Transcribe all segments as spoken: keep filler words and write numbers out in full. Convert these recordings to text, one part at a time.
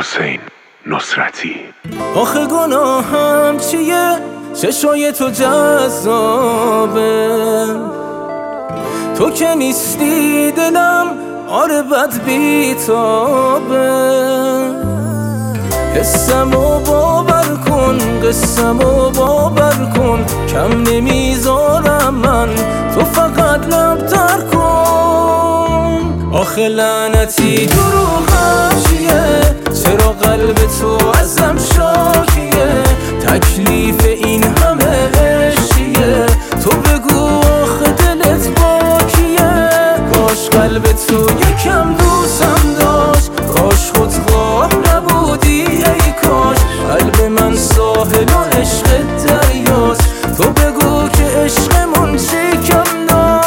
حسین نصرتی. آخه گناهم چیه؟ چشای تو جذابه، تو که نیستی دلم آره بد بیتابه. حسمو باور کن، قسمو باور کن، کم نمیذارم من، تو فقط لب تر کن. آخه لعنتی دروغم چیه؟ چرا قلب تو ازم شاکیه؟ تکلیف این همه عشقیه؟ تو بگو آخه دلت با کیه؟ کاش قلب تو یکم دوستم داشت، کاش خودخواه نبودی ای کاش. قلب من ساحل و عشق دریاست، تو بگو که عشقمون چی کم داشت.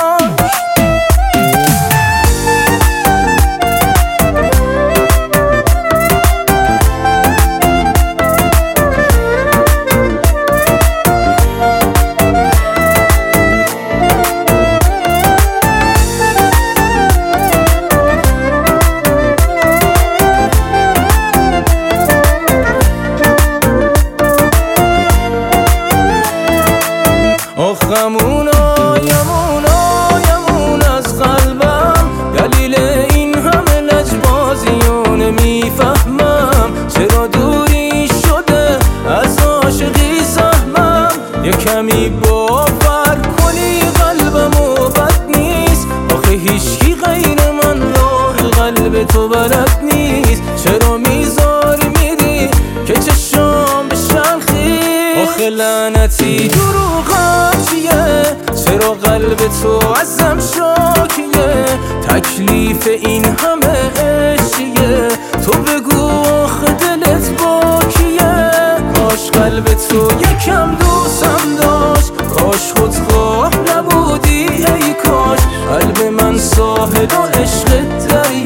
آخمون آیمون آیمون از قلبم، دلیل این همه لجبازیونه میفهمم. چرا دوری شده از عاشقی سهمم؟ یه کمی باور کنی قلبمو بد نیست، آخه هیچکی غیر من راه قلب تو بلد نیست. چرا میذاری میری که چشام بشن خیس؟ آخه لعنتی دروغم چیه؟ چرا قلب تو ازم شاکیه؟ تکلیف این همه عشقیه؟ تو بگو آخه دلت با کیه؟ کاش قلب تو یکم دوستم داشت، کاش خودخواه نبودی ای کاش. قلب من ساحل و عشق دریا